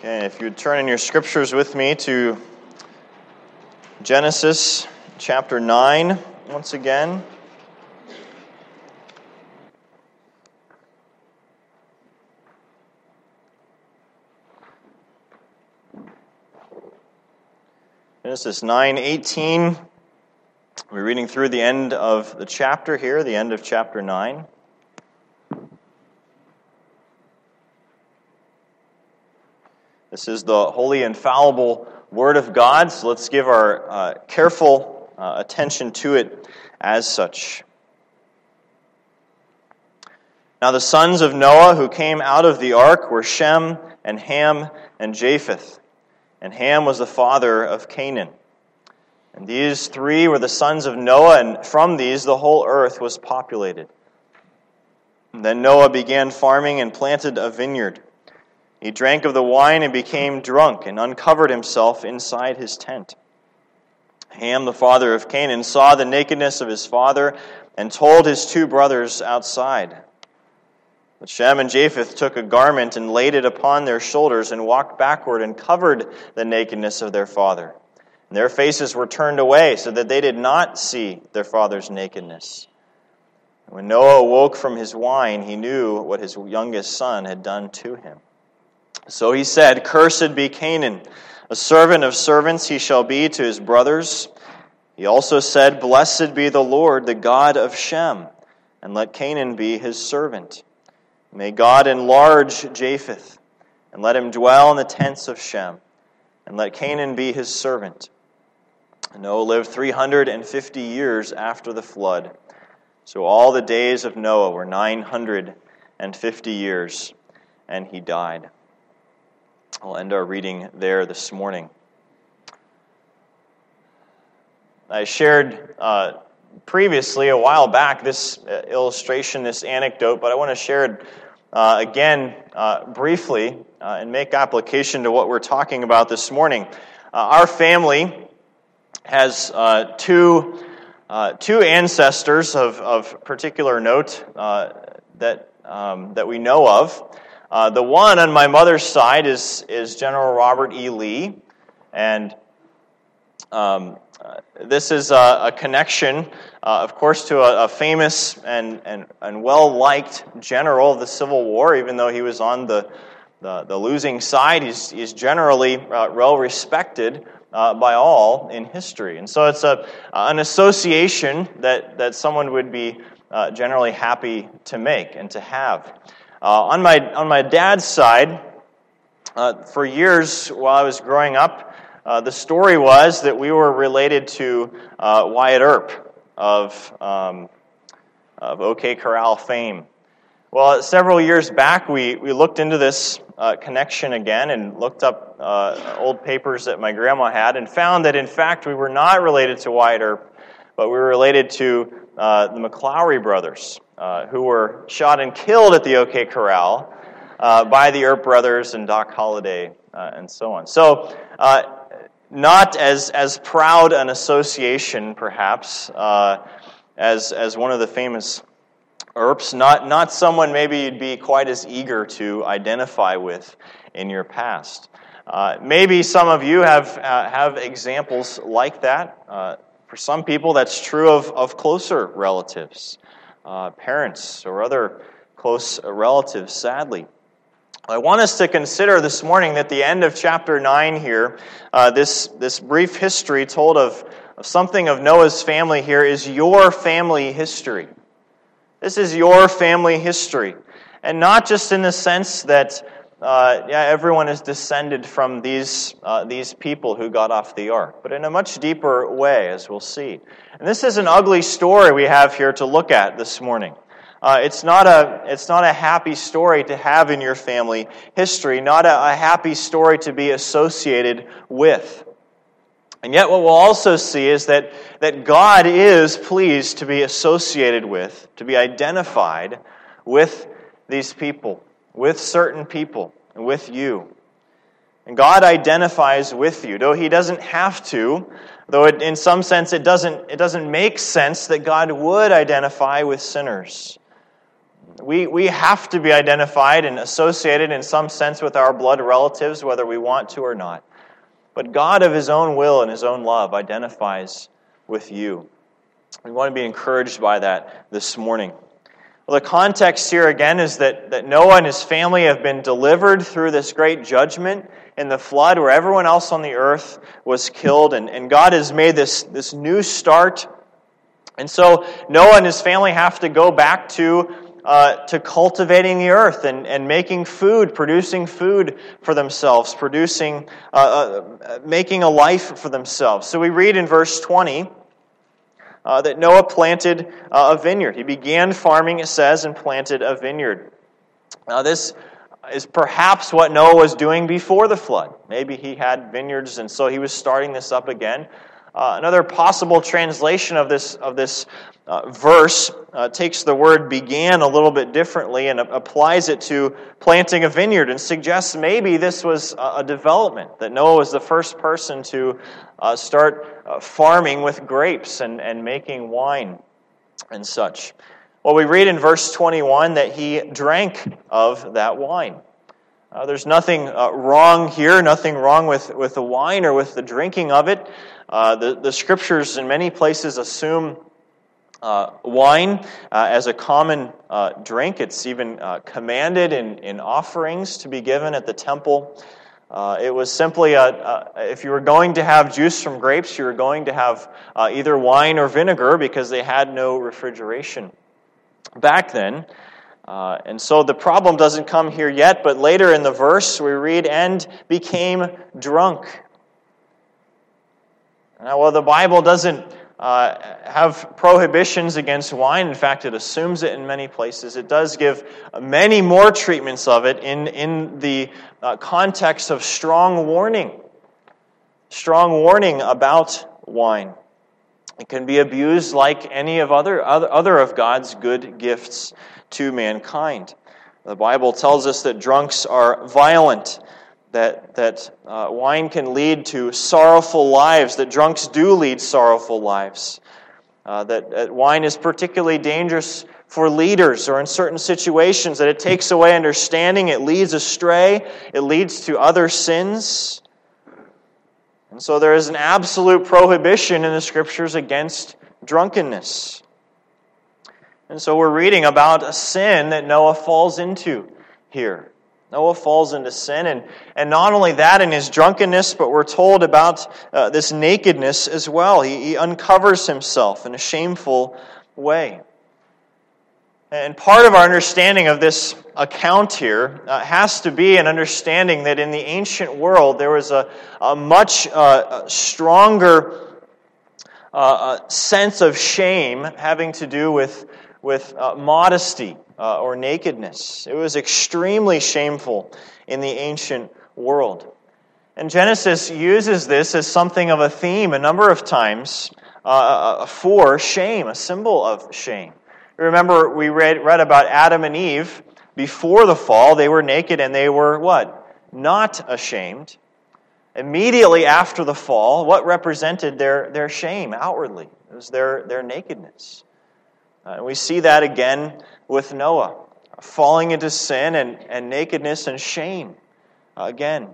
Okay, if you'd turn in your scriptures with me to Genesis chapter 9 once again. Genesis 9:18. We're reading through the end of the chapter here, the end of chapter 9. This is the holy, infallible Word of God, so let's give our careful attention to it as such. Now the sons of Noah who came out of the ark were Shem and Ham and Japheth. And Ham was the father of Canaan. And these three were the sons of Noah, and from these the whole earth was populated. And then Noah began farming and planted a vineyard. He drank of the wine and became drunk and uncovered himself inside his tent. Ham, the father of Canaan, saw the nakedness of his father and told his two brothers outside. But Shem and Japheth took a garment and laid it upon their shoulders and walked backward and covered the nakedness of their father. And their faces were turned away so that they did not see their father's nakedness. When Noah awoke from his wine, he knew what his youngest son had done to him. So he said, "Cursed be Canaan, a servant of servants he shall be to his brothers." He also said, "Blessed be the Lord, the God of Shem, and let Canaan be his servant. May God enlarge Japheth, and let him dwell in the tents of Shem, and let Canaan be his servant." Noah lived 350 years after the flood. So all the days of Noah were 950 years, and he died. I'll end our reading there this morning. I shared previously, a while back, this illustration, this anecdote, but I want to share it again briefly and make application to what we're talking about this morning. Our family has two ancestors of particular note that we know of. The one on my mother's side is General Robert E. Lee, and this is a connection, of course, to a famous and well-liked general of the Civil War. Even though he was on the losing side, he's generally well-respected by all in history. And so it's an association that someone would be generally happy to make and to have. On my dad's side, for years while I was growing up, the story was that we were related to Wyatt Earp of OK Corral fame. Well, several years back, we looked into this connection again and looked up old papers that my grandma had and found that, in fact, we were not related to Wyatt Earp, but we were related to the McLaury brothers, who were shot and killed at the OK Corral by the Earp brothers and Doc Holliday and so on. So, not as proud an association, perhaps, as one of the famous Earps. Not someone maybe you'd be quite as eager to identify with in your past. Maybe some of you have examples like that. For some people, that's true of closer relatives, parents or other close relatives, sadly. I want us to consider this morning that the end of chapter 9 here, this brief history told of something of Noah's family here is your family history. This is your family history. And not just in the sense that everyone is descended from these people who got off the ark, but in a much deeper way, as we'll see. And this is an ugly story we have here to look at this morning. It's not a happy story to have in your family history, not a happy story to be associated with. And yet what we'll also see is that God is pleased to be associated with, to be identified with these people, with certain people, and with you. And God identifies with you, though He doesn't have to, though in some sense it doesn't make sense that God would identify with sinners. We have to be identified and associated in some sense with our blood relatives, whether we want to or not. But God of His own will and His own love identifies with you. We want to be encouraged by that this morning. Well, the context here again is that Noah and his family have been delivered through this great judgment in the flood where everyone else on the earth was killed. And God has made this new start. And so Noah and his family have to go back to cultivating the earth and making food, producing food for themselves, making a life for themselves. So we read in verse 20 that Noah planted a vineyard. He began farming, it says, and planted a vineyard. Now this is perhaps what Noah was doing before the flood. Maybe he had vineyards, and so he was starting this up again. Another possible translation of this verse takes the word began a little bit differently and applies it to planting a vineyard and suggests maybe this was a development, that Noah was the first person to start farming with grapes and making wine and such. Well, we read in verse 21 that he drank of that wine. There's nothing wrong here, nothing wrong with the wine or with the drinking of it. The Scriptures in many places assume wine as a common drink. It's even commanded in offerings to be given at the temple. It was simply, if you were going to have juice from grapes, you were going to have either wine or vinegar because they had no refrigeration back then. And so the problem doesn't come here yet, but later in the verse we read, and became drunk. Now, well, the Bible doesn't have prohibitions against wine. In fact, it assumes it in many places. It does give many more treatments of it in the context of strong warning about wine. It can be abused like any of other of God's good gifts to mankind. The Bible tells us that drunks are violent, that wine can lead to sorrowful lives, that drunks do lead sorrowful lives, that wine is particularly dangerous for leaders or in certain situations, that it takes away understanding, it leads astray, it leads to other sins. And so there is an absolute prohibition in the Scriptures against drunkenness. And so we're reading about a sin that Noah falls into here. Noah falls into sin, and not only that in his drunkenness, but we're told about this nakedness as well. He uncovers himself in a shameful way. And part of our understanding of this account here has to be an understanding that in the ancient world there was a much stronger sense of shame having to do with modesty or nakedness. It was extremely shameful in the ancient world. And Genesis uses this as something of a theme a number of times for shame, a symbol of shame. Remember, we read about Adam and Eve. Before the fall, they were naked and they were what? Not ashamed. Immediately after the fall, what represented their shame outwardly? It was their nakedness. We see that again with Noah, falling into sin and nakedness and shame again.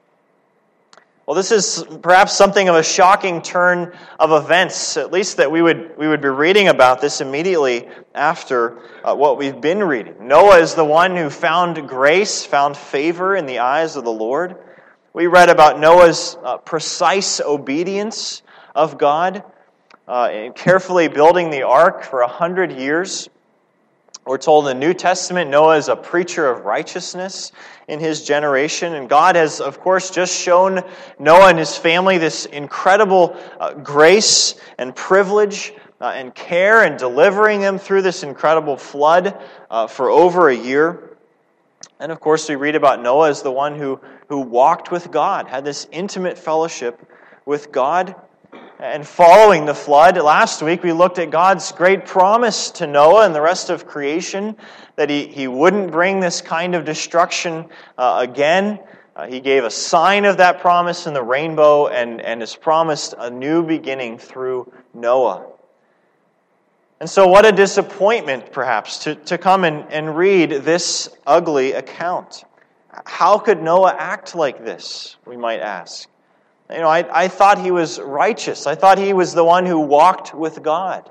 Well, this is perhaps something of a shocking turn of events, at least that we would be reading about this immediately after what we've been reading. Noah is the one who found grace, found favor in the eyes of the Lord. We read about Noah's precise obedience of God, in carefully building the ark for 100 years. We're told in the New Testament Noah is a preacher of righteousness in his generation. And God has, of course, just shown Noah and his family this incredible grace and privilege and care in delivering them through this incredible flood for over a year. And, of course, we read about Noah as the one who walked with God, had this intimate fellowship with God. And following the flood, last week we looked at God's great promise to Noah and the rest of creation that he wouldn't bring this kind of destruction again. He gave a sign of that promise in the rainbow and has promised a new beginning through Noah. And so what a disappointment, perhaps, to come and read this ugly account. How could Noah act like this, we might ask? I thought he was righteous. I thought he was the one who walked with God.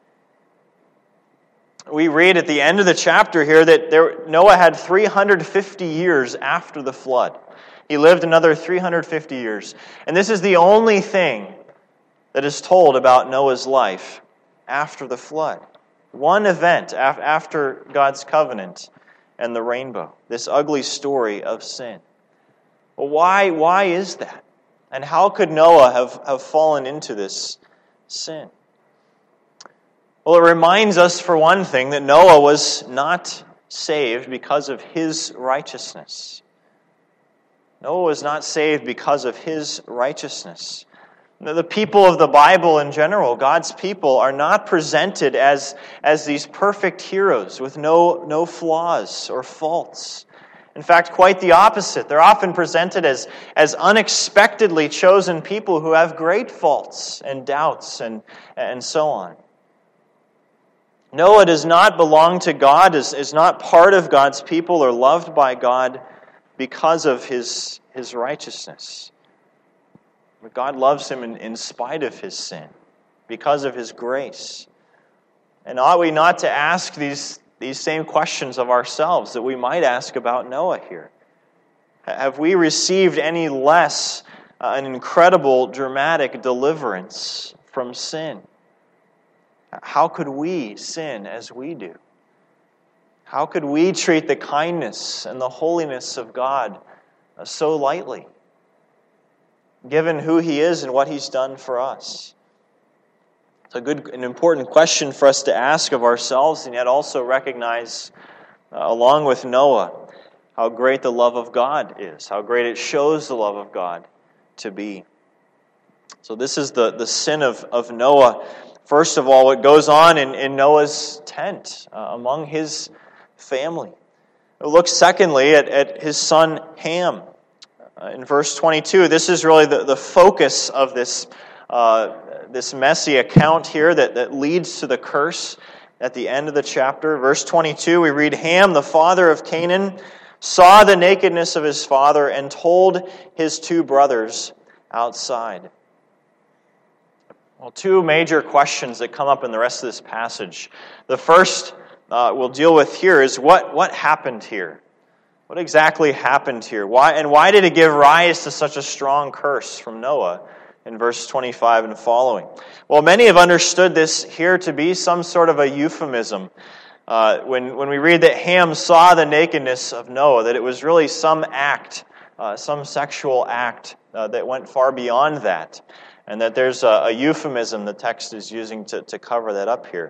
We read at the end of the chapter here that Noah had 350 years after the flood. He lived another 350 years. And this is the only thing that is told about Noah's life after the flood. One event after God's covenant and the rainbow. This ugly story of sin. Well, why is that? And how could Noah have fallen into this sin? Well, it reminds us, for one thing, that Noah was not saved because of his righteousness. Noah was not saved because of his righteousness. The people of the Bible in general, God's people, are not presented as these perfect heroes with no flaws or faults. In fact, quite the opposite. They're often presented as unexpectedly chosen people who have great faults and doubts and so on. Noah does not belong to God, is not part of God's people or loved by God because of his righteousness. But God loves him in spite of his sin, because of his grace. And ought we not to ask these same questions of ourselves that we might ask about Noah here? Have we received any less an incredible, dramatic deliverance from sin? How could we sin as we do? How could we treat the kindness and the holiness of God so lightly, given who He is and what He's done for us? It's an important question for us to ask of ourselves, and yet also recognize, along with Noah, how great the love of God is, how great it shows the love of God to be. So this is the sin of Noah. First of all, what goes on in Noah's tent among his family. Look secondly at his son Ham. In verse 22, this is really the focus of this messy account here that leads to the curse at the end of the chapter. Verse 22, we read, Ham, the father of Canaan, saw the nakedness of his father and told his two brothers outside. Well, two major questions that come up in the rest of this passage. The first we'll deal with here is what happened here? What exactly happened here? Why did it give rise to such a strong curse from Noah in verse 25 and following? Well, many have understood this here to be some sort of a euphemism. When we read that Ham saw the nakedness of Noah, that it was really some act, some sexual act that went far beyond that. And that there's a euphemism the text is using to cover that up here.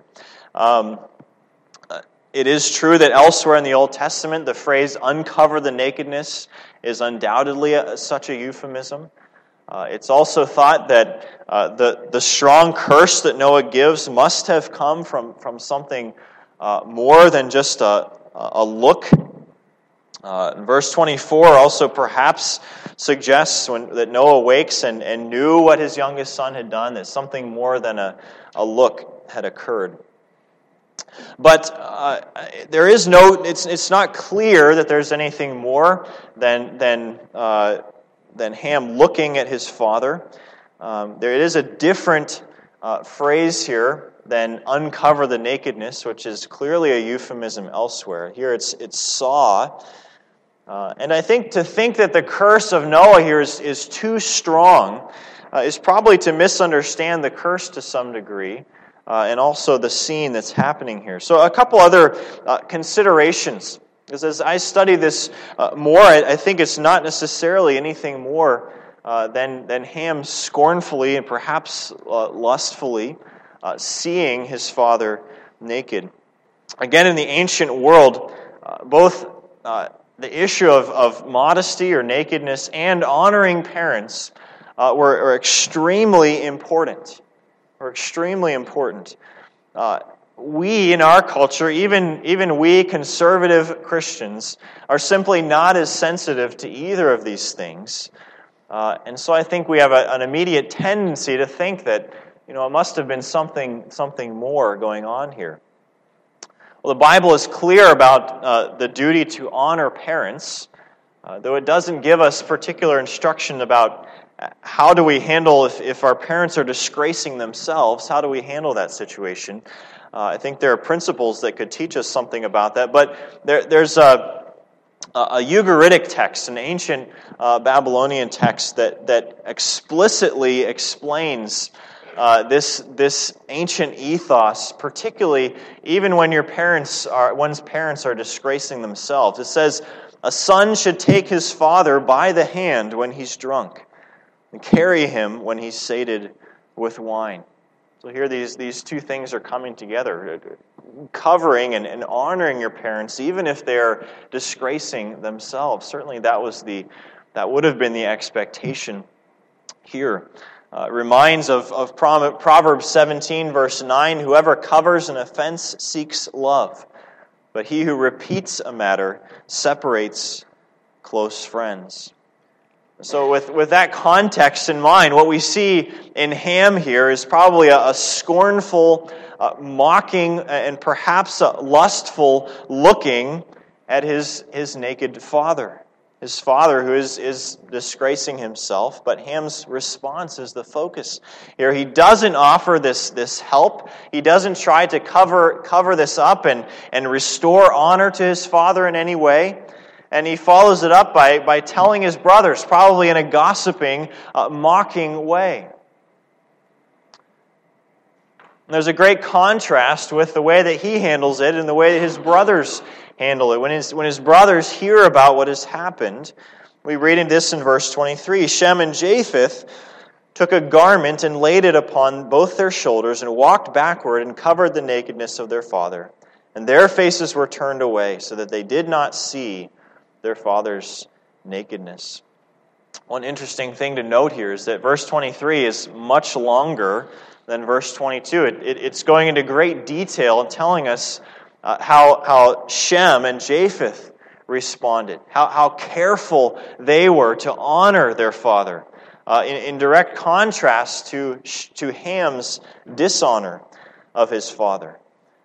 It is true that elsewhere in the Old Testament, the phrase uncover the nakedness is undoubtedly such a euphemism. It's also thought that the strong curse that Noah gives must have come from something more than just a look. Verse 24 also perhaps suggests that Noah wakes and knew what his youngest son had done, that something more than a look had occurred. But there is it's not clear that there's anything more than Ham looking at his father. There is a different phrase here than uncover the nakedness, which is clearly a euphemism elsewhere. Here it's saw. And I think to think that the curse of Noah here is too strong is probably to misunderstand the curse to some degree, and also the scene that's happening here. So a couple other considerations. Because as I study this more, I think it's not necessarily anything more than Ham scornfully and perhaps lustfully seeing his father naked. Again, in the ancient world, both the issue of modesty or nakedness and honoring parents were extremely important. We in our culture, even we conservative Christians, are simply not as sensitive to either of these things. And so I think we have an immediate tendency to think that it must have been something more going on here. Well, the Bible is clear about the duty to honor parents, though it doesn't give us particular instruction about how do we handle if our parents are disgracing themselves. How do we handle that situation? I think there are principles that could teach us something about that, but there's a Ugaritic text, an ancient Babylonian text that explicitly explains this ancient ethos, particularly even when one's parents are disgracing themselves. It says, "A son should take his father by the hand when he's drunk, and carry him when he's sated with wine." So here these two things are coming together, covering and honoring your parents, even if they're disgracing themselves. Certainly that would have been the expectation here. Reminds of Proverbs 17, verse 9, "Whoever covers an offense seeks love, but he who repeats a matter separates close friends." So with that context in mind, what we see in Ham here is probably a scornful, mocking, and perhaps a lustful looking at his naked father. His father who is disgracing himself, but Ham's response is the focus here. He doesn't offer this help. He doesn't try to cover this up and restore honor to his father in any way. And he follows it up by telling his brothers, probably in a gossiping, mocking way. And there's a great contrast with the way that he handles it and the way that his brothers handle it. When his brothers hear about what has happened, we read in verse 23, "Shem and Japheth took a garment and laid it upon both their shoulders and walked backward and covered the nakedness of their father. And their faces were turned away so that they did not see their father's nakedness." One interesting thing to note here is that verse 23 is much longer than verse 22. It's going into great detail and telling us how Shem and Japheth responded, how careful they were to honor their father, in direct contrast to Ham's dishonor of his father.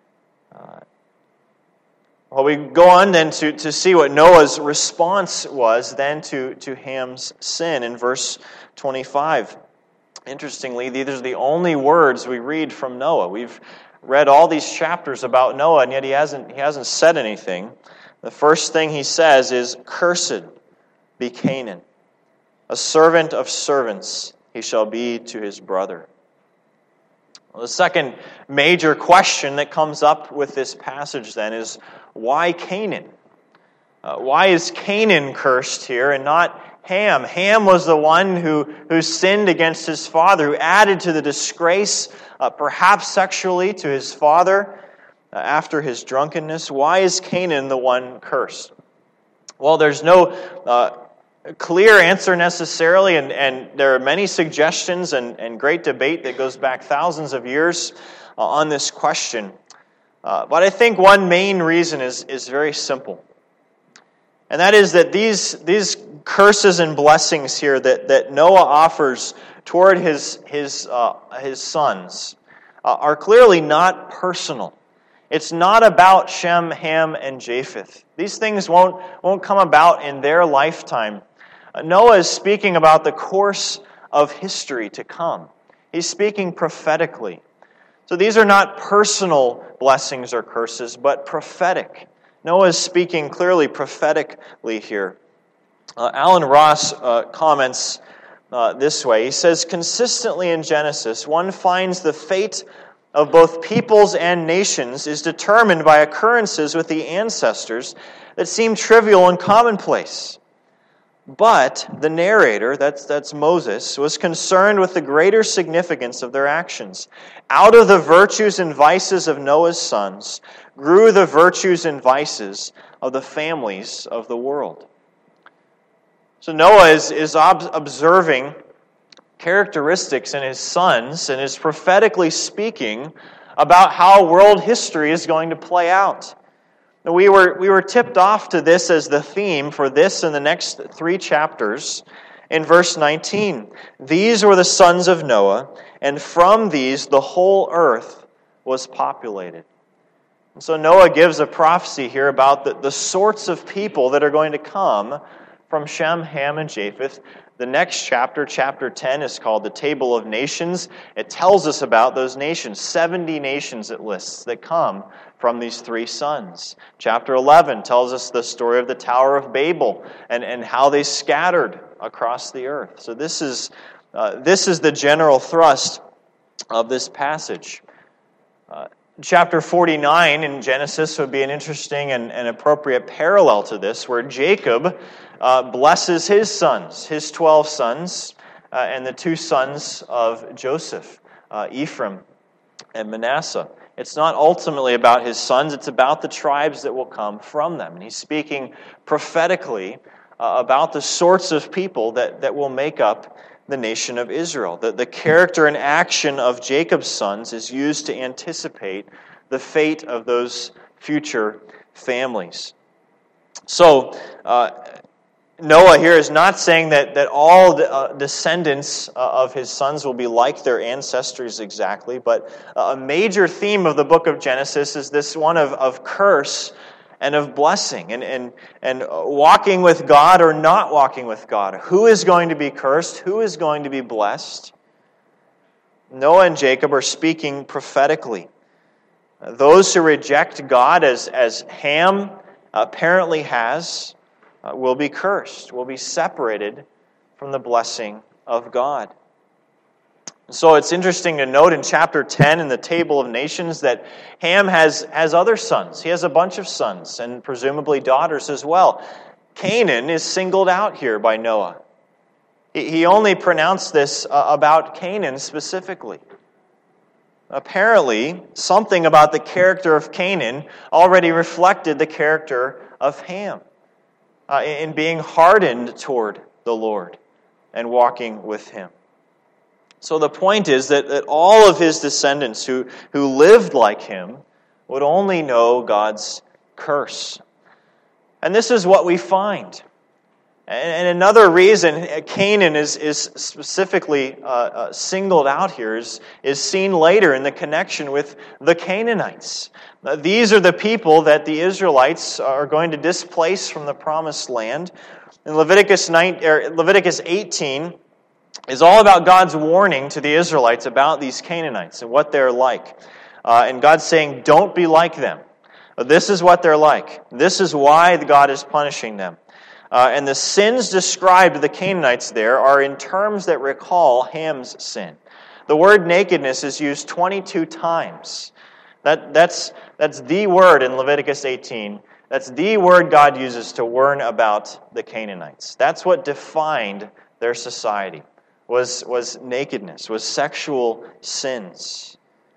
Well, we go on then to see what Noah's response was then to Ham's sin in verse 25. Interestingly, these are the only words we read from Noah. We've read all these chapters about Noah, and yet he hasn't said anything. The first thing he says is, "Cursed be Canaan. A servant of servants he shall be to his brother." Well, the second major question that comes up with this passage then is, why Canaan? Why is Canaan cursed here and not Ham? Ham was the one who sinned against his father, who added to the disgrace, perhaps sexually, to his father after his drunkenness. Why is Canaan the one cursed? Well, there's no clear answer necessarily, and there are many suggestions and great debate that goes back thousands of years on this question. But I think one main reason is very simple. And that is that these curses and blessings here that Noah offers toward his sons are clearly not personal. It's not about Shem, Ham, and Japheth. These things won't come about in their lifetime. Noah is speaking about the course of history to come. He's speaking prophetically. So these are not personal blessings or curses, but prophetic. Noah is speaking clearly prophetically here. Alan Ross comments this way. He says, "Consistently in Genesis, one finds the fate of both peoples and nations is determined by occurrences with the ancestors that seem trivial and commonplace. But the narrator, that's Moses, was concerned with the greater significance of their actions. Out of the virtues and vices of Noah's sons grew the virtues and vices of the families of the world." So Noah is observing characteristics in his sons and is prophetically speaking about how world history is going to play out. We were tipped off to this as the theme for this and the next 3 chapters in verse 19, "These were the sons of Noah, and from these the whole earth was populated." And so Noah gives a prophecy here about the sorts of people that are going to come from Shem, Ham, and Japheth. The next chapter, chapter 10, is called the Table of Nations. It tells us about those nations, 70 nations it lists that come from these three sons. Chapter 11 tells us the story of the Tower of Babel and how they scattered across the earth. So this is the general thrust of this passage. Chapter 49 in Genesis would be an interesting and appropriate parallel to this, where Jacob blesses his sons, his 12 sons, and the two sons of Joseph, Ephraim and Manasseh. It's not ultimately about his sons, it's about the tribes that will come from them. And he's speaking prophetically about the sorts of people that will make up the nation of Israel. The character and action of Jacob's sons is used to anticipate the fate of those future families. So, Noah here is not saying that all the descendants of his sons will be like their ancestors exactly, but a major theme of the book of Genesis is this one of curse and of blessing, and walking with God or not walking with God. Who is going to be cursed? Who is going to be blessed? Noah and Jacob are speaking prophetically. Those who reject God, as Ham apparently has, will be cursed, will be separated from the blessing of God. So it's interesting to note in chapter 10 in the Table of Nations that Ham has other sons. He has a bunch of sons and presumably daughters as well. Canaan is singled out here by Noah. He only pronounced this about Canaan specifically. Apparently, something about the character of Canaan already reflected the character of Ham in being hardened toward the Lord and walking with Him. So the point is that all of his descendants who lived like him would only know God's curse. And this is what we find. And another reason Canaan is specifically singled out here is seen later in the connection with the Canaanites. These are the people that the Israelites are going to displace from the promised land. In Leviticus 18 is all about God's warning to the Israelites about these Canaanites and what they're like. And God's saying, don't be like them. This is what they're like. This is why God is punishing them. And the sins described to the Canaanites there are in terms that recall Ham's sin. The word nakedness is used 22 times. That's the word in Leviticus 18. That's the word God uses to warn about the Canaanites. That's what defined their society. Was nakedness, was sexual sins.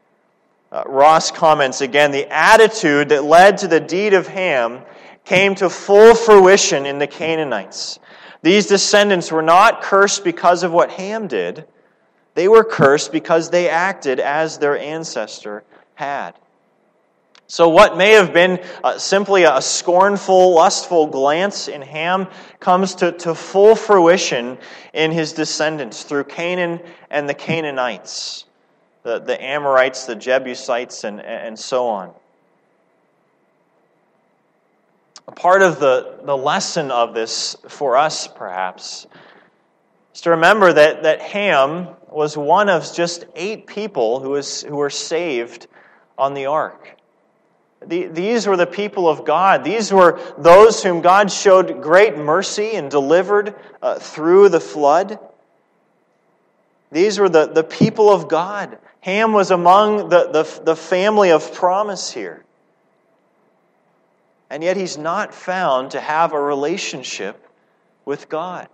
Ross comments again, the attitude that led to the deed of Ham came to full fruition in the Canaanites. These descendants were not cursed because of what Ham did. They were cursed because they acted as their ancestor had. So what may have been simply a scornful, lustful glance in Ham comes to full fruition in his descendants through Canaan and the Canaanites, the Amorites, the Jebusites, and so on. A part of the lesson of this for us, perhaps, is to remember that Ham was one of just 8 people who were saved on the ark. These were the people of God. These were those whom God showed great mercy and delivered through the flood. These were the people of God. Ham was among the family of promise here. And yet he's not found to have a relationship with God.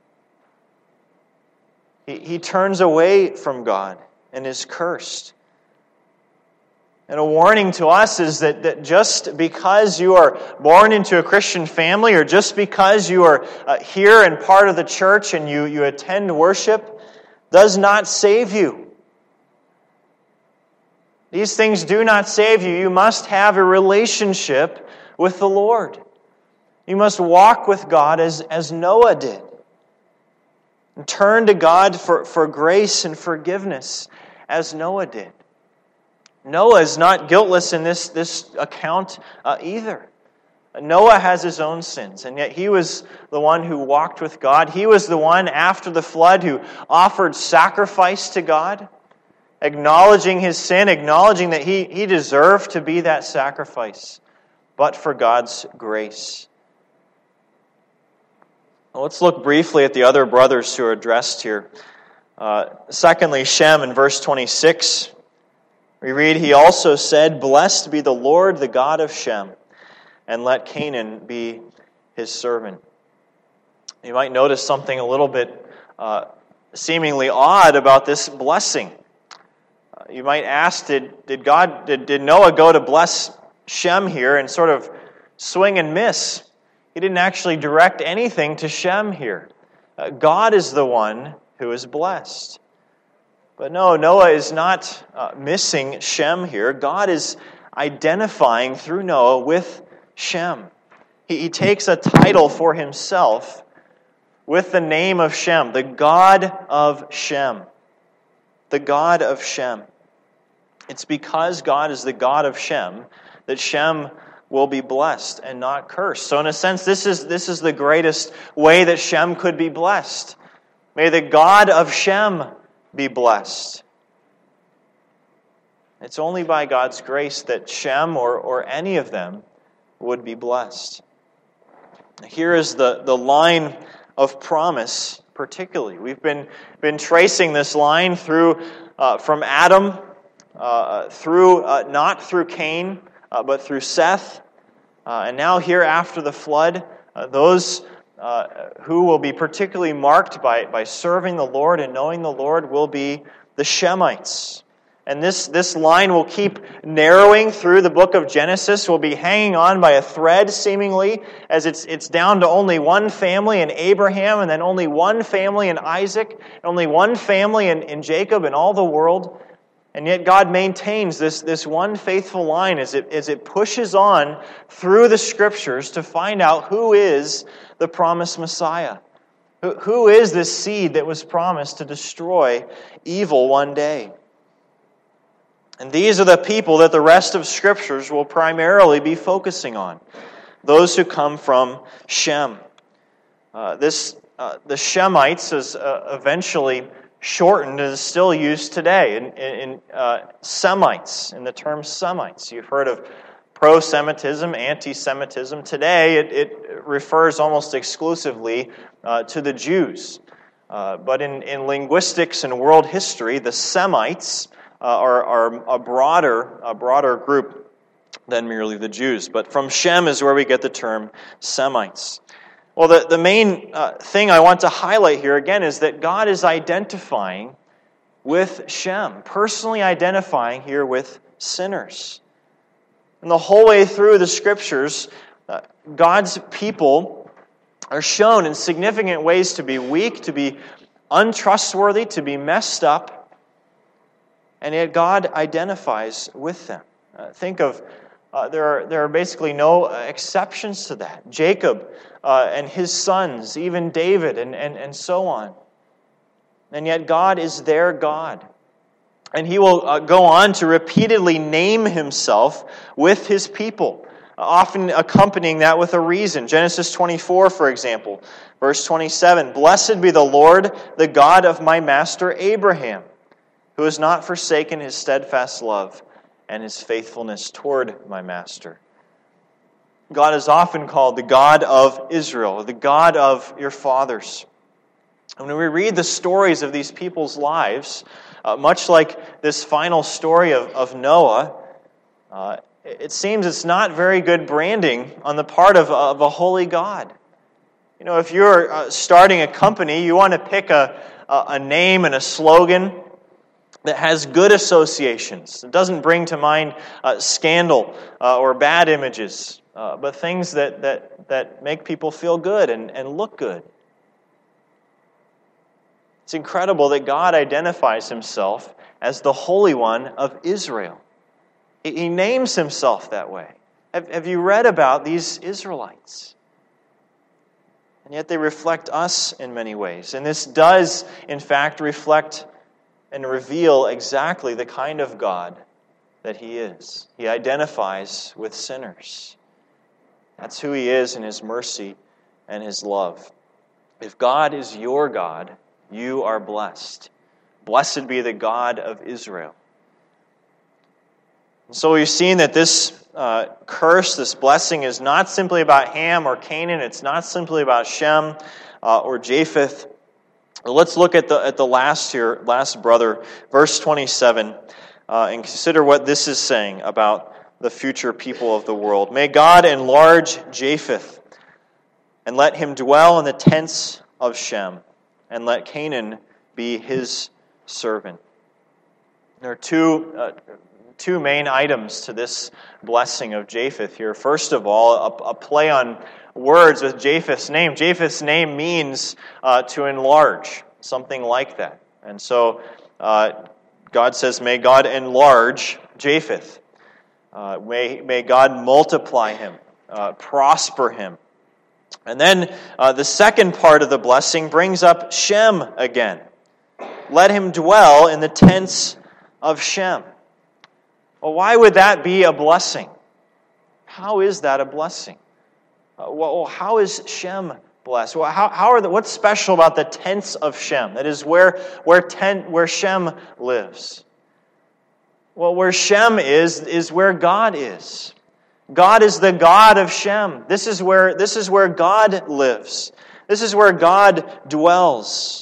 He turns away from God and is cursed. And a warning to us is that just because you are born into a Christian family, or just because you are here and part of the church and you attend worship, does not save you. These things do not save you. You must have a relationship with the Lord. You must walk with God as Noah did. and turn to God for grace and forgiveness as Noah did. Noah is not guiltless in this account either. Noah has his own sins, and yet he was the one who walked with God. He was the one after the flood who offered sacrifice to God, acknowledging his sin, acknowledging that he deserved to be that sacrifice, but for God's grace. Well, let's look briefly at the other brothers who are addressed here. Secondly, Shem in verse 26. We read, "He also said, 'Blessed be the Lord, the God of Shem, and let Canaan be his servant.'" You might notice something a little bit seemingly odd about this blessing. You might ask, did Noah go to bless Shem here and sort of swing and miss? He didn't actually direct anything to Shem here. God is the one who is blessed. But no, Noah is not missing Shem here. God is identifying through Noah with Shem. He takes a title for himself with the name of Shem, the God of Shem. The God of Shem. It's because God is the God of Shem that Shem will be blessed and not cursed. So in a sense, this is the greatest way that Shem could be blessed. May the God of Shem be blessed. It's only by God's grace that Shem or any of them would be blessed. Here is the line of promise particularly. We've been tracing this line through from Adam, through not through Cain, but through Seth. And now here after the flood, those who will be particularly marked by serving the Lord and knowing the Lord will be the Shemites. And this line will keep narrowing through the book of Genesis. Will be hanging on by a thread, seemingly, as it's down to only one family in Abraham, and then only one family in Isaac, and only one family in Jacob, and all the world. And yet God maintains this one faithful line as it pushes on through the Scriptures to find out who is the promised Messiah. Who is this seed that was promised to destroy evil one day? And these are the people that the rest of Scriptures will primarily be focusing on. Those who come from Shem. The Shemites is eventually shortened and is still used today in Semites, in the term Semites. You've heard of pro-Semitism, anti-Semitism. Today it refers almost exclusively to the Jews. But in linguistics and world history, the Semites are a broader group than merely the Jews. But from Shem is where we get the term Semites. Well, the main thing I want to highlight here again is that God is identifying with Shem, personally identifying here with sinners. And the whole way through the Scriptures, God's people are shown in significant ways to be weak, to be untrustworthy, to be messed up, and yet God identifies with them. Think of there are basically no exceptions to that. Jacob and his sons, even David, and so on. And yet God is their God. And He will go on to repeatedly name Himself with His people, often accompanying that with a reason. Genesis 24, for example, verse 27, "Blessed be the Lord, the God of my master Abraham, who has not forsaken His steadfast love and His faithfulness toward my master." God is often called the God of Israel, the God of your fathers. And when we read the stories of these people's lives, much like this final story of Noah, it seems it's not very good branding on the part of a holy God. You know, if you're starting a company, you want to pick a name and a slogan that has good associations. It doesn't bring to mind scandal or bad images, but things that make people feel good and look good. It's incredible that God identifies Himself as the Holy One of Israel. He names Himself that way. Have you read about these Israelites? And yet they reflect us in many ways. And this does, in fact, reflect and reveal exactly the kind of God that He is. He identifies with sinners. That's who He is in His mercy and His love. If God is your God, you are blessed. Blessed be the God of Israel. So we've seen that this curse, this blessing, is not simply about Ham or Canaan. It's not simply about Shem or Japheth. Let's look at the last brother, verse 27, and consider what this is saying about the future people of the world. May God enlarge Japheth, and let him dwell in the tents of Shem, and let Canaan be his servant. There are two main items to this blessing of Japheth here. First of all, a play on words with Japheth's name. Japheth's name means to enlarge, something like that. And so God says, may God enlarge Japheth. May God multiply him, prosper him. And then the second part of the blessing brings up Shem again. Let him dwell in the tents of Shem. Well, why would that be a blessing? How is that a blessing? Well, how is Shem blessed? Well, what's special about the tents of Shem? That is where Shem lives. Well, where Shem is where God is. God is the God of Shem. This is where God lives. This is where God dwells.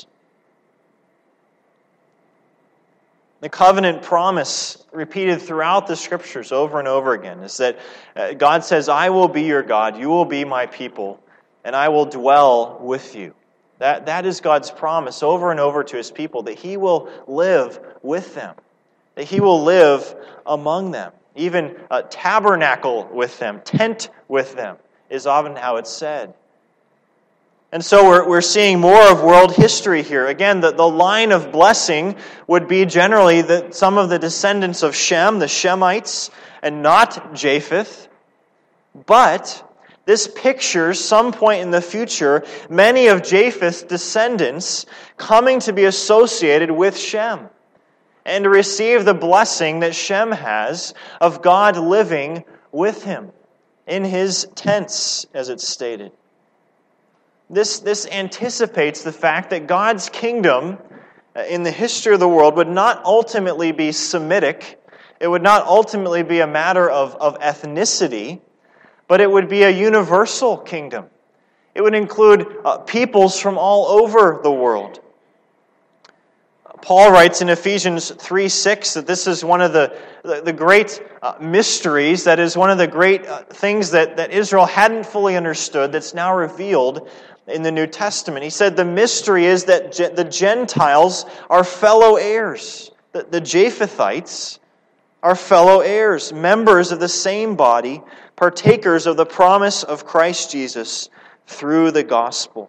The covenant promise repeated throughout the Scriptures over and over again is that God says, I will be your God, you will be my people, and I will dwell with you. That is God's promise over and over to His people, that He will live with them, that He will live among them, even tabernacle with them, tent with them, is often how it's said. And so we're seeing more of world history here. Again, the line of blessing would be generally that some of the descendants of Shem, the Shemites, and not Japheth. But this pictures some point in the future many of Japheth's descendants coming to be associated with Shem and to receive the blessing that Shem has of God living with him in his tents, as it's stated. This anticipates the fact that God's kingdom in the history of the world would not ultimately be Semitic. It would not ultimately be a matter of ethnicity, but it would be a universal kingdom. It would include peoples from all over the world. Paul writes in Ephesians 3:6 that this is one of the great mysteries, that is one of the great things that Israel hadn't fully understood that's now revealed in the New Testament. He said the mystery is that the Gentiles are fellow heirs. The Japhethites are fellow heirs, members of the same body, partakers of the promise of Christ Jesus through the gospel.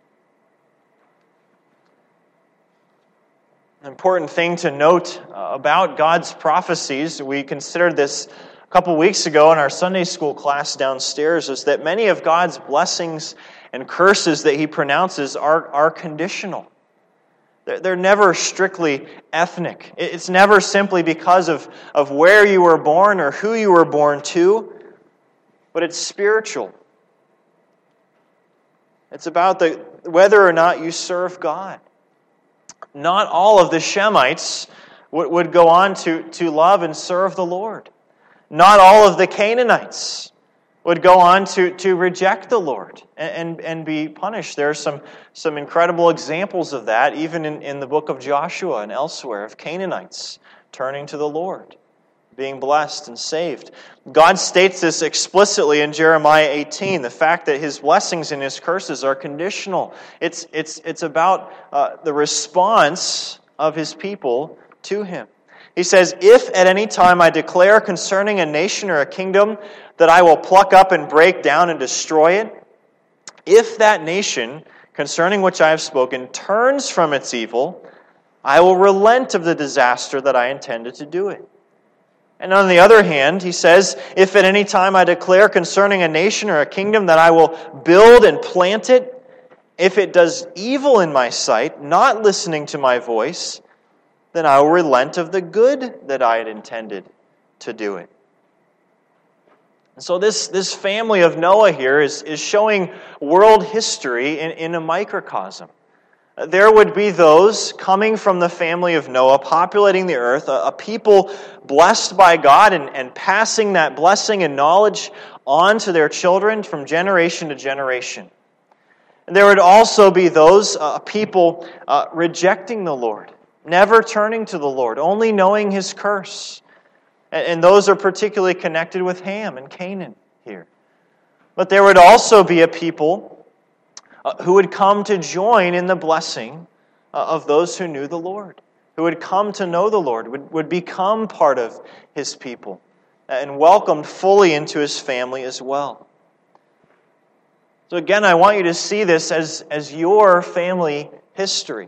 An important thing to note about God's prophecies, we considered this a couple weeks ago in our Sunday school class downstairs, is that many of God's blessings and curses that He pronounces are conditional. They're never strictly ethnic. It's never simply because of where you were born or who you were born to, but it's spiritual. It's about whether or not you serve God. Not all of the Shemites would go on to love and serve the Lord. Not all of the Canaanites would go on to reject the Lord and be punished. There are some incredible examples of that, even in the book of Joshua and elsewhere, of Canaanites turning to the Lord, being blessed and saved. God states this explicitly in Jeremiah 18, the fact that His blessings and His curses are conditional. It's about the response of His people to Him. He says, if at any time I declare concerning a nation or a kingdom that I will pluck up and break down and destroy it, if that nation, concerning which I have spoken, turns from its evil, I will relent of the disaster that I intended to do it. And on the other hand, he says, if at any time I declare concerning a nation or a kingdom that I will build and plant it, If it does evil in my sight, not listening to my voice, then I will relent of the good that I had intended to do it. And so this family of Noah here is showing world history in a microcosm. There would be those coming from the family of Noah, populating the earth, a people blessed by God and passing that blessing and knowledge on to their children from generation to generation. And there would also be those people rejecting the Lord, never turning to the Lord, only knowing His curse. And those are particularly connected with Ham and Canaan here. But there would also be a people who would come to join in the blessing of those who knew the Lord, who would come to know the Lord, would become part of His people, and welcomed fully into His family as well. So again, I want you to see this as your family history.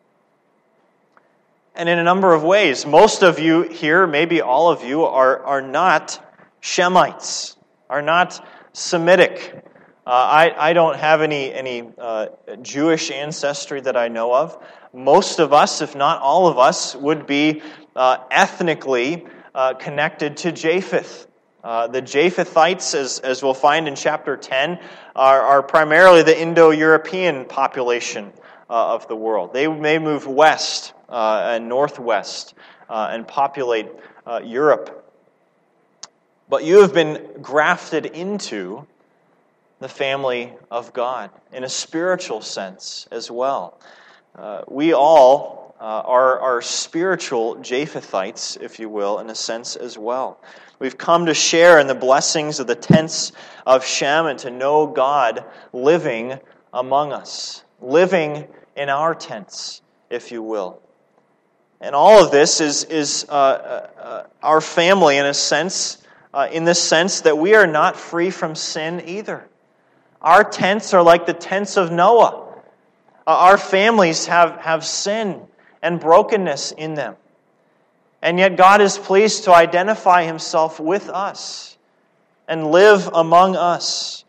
And in a number of ways, most of you here, maybe all of you, are not Shemites, are not Semitic. I don't have any Jewish ancestry that I know of. Most of us, if not all of us, would be ethnically connected to Japheth. The Japhethites, as we'll find in chapter 10, are primarily the Indo-European population of the world. They may move west and northwest and populate Europe. But you have been grafted into the family of God in a spiritual sense as well. We all are spiritual Japhethites, if you will, in a sense as well. We've come to share in the blessings of the tents of Shem and to know God living among us, living in our tents, if you will. And all of this is our family in a sense, in the sense that we are not free from sin either. Our tents are like the tents of Noah. Our families have sin and brokenness in them. And yet God is pleased to identify Himself with us and live among us.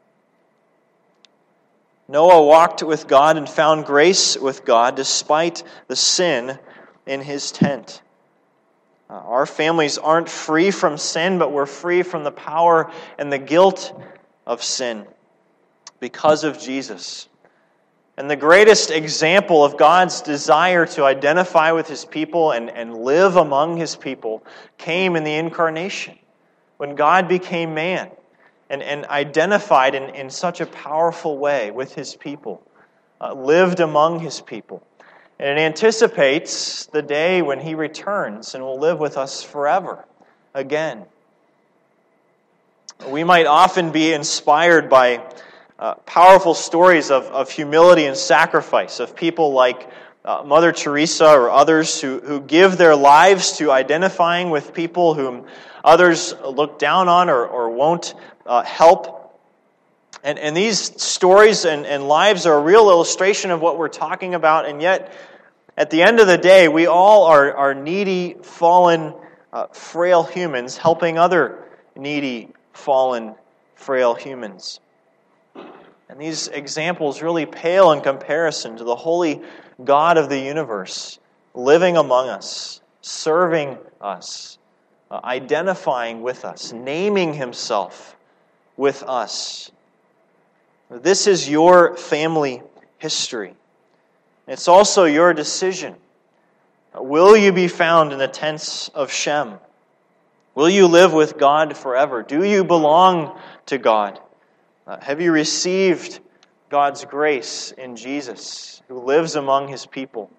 Noah walked with God and found grace with God despite the sin in his tent. Our families aren't free from sin, but we're free from the power and the guilt of sin because of Jesus. And the greatest example of God's desire to identify with His people and live among His people came in the incarnation, when God became man and identified in such a powerful way with His people, lived among His people. And it anticipates the day when He returns and will live with us forever again. We might often be inspired by powerful stories of humility and sacrifice, of people like Mother Teresa or others who give their lives to identifying with people whom others look down on or won't help. And these stories and lives are a real illustration of what we're talking about, and yet, at the end of the day, we all are needy, fallen, frail humans helping other needy, fallen, frail humans. And these examples really pale in comparison to the holy God of the universe living among us, serving us, identifying with us, naming Himself with us. This is your family history. It's also your decision. Will you be found in the tents of Shem? Will you live with God forever? Do you belong to God? Have you received God's grace in Jesus, who lives among His people?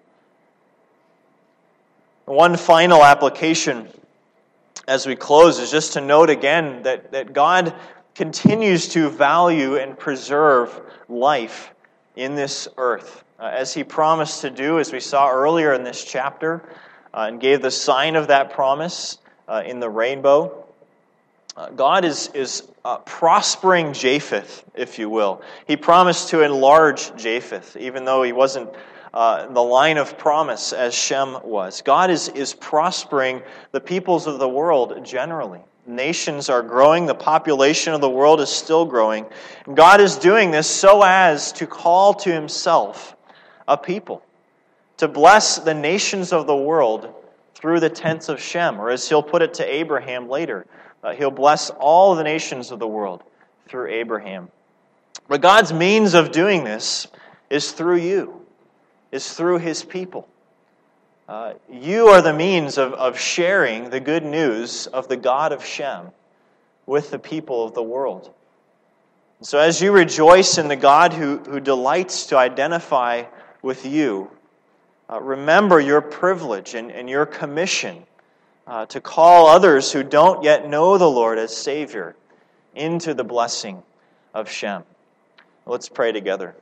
One final application as we close is just to note again that God continues to value and preserve life in this earth, as He promised to do, as we saw earlier in this chapter, and gave the sign of that promise in the rainbow. God is prospering Japheth, if you will. He promised to enlarge Japheth, even though he wasn't the line of promise as Shem was. God is prospering the peoples of the world generally. Nations are growing. The population of the world is still growing. And God is doing this so as to call to himself a people, to bless the nations of the world through the tents of Shem, or as he'll put it to Abraham later, he'll bless all the nations of the world through Abraham. But God's means of doing this is through you, is through his people. You are the means of sharing the good news of the God of Shem with the people of the world. So as you rejoice in the God who delights to identify with you, remember your privilege and your commission to call others who don't yet know the Lord as Savior into the blessing of Shem. Let's pray together.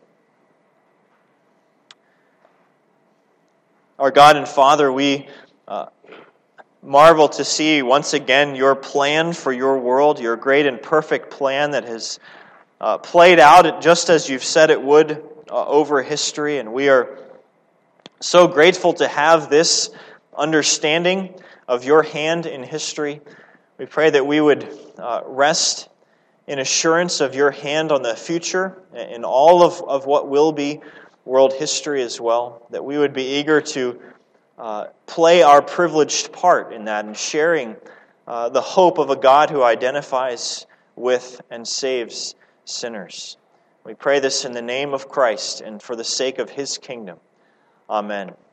Our God and Father, we marvel to see once again your plan for your world, your great and perfect plan that has played out just as you've said it would over history. And we are so grateful to have this understanding of your hand in history. We pray that we would rest in assurance of your hand on the future in all of what will be world history as well, that we would be eager to play our privileged part in that and sharing the hope of a God who identifies with and saves sinners. We pray this in the name of Christ and for the sake of his kingdom. Amen.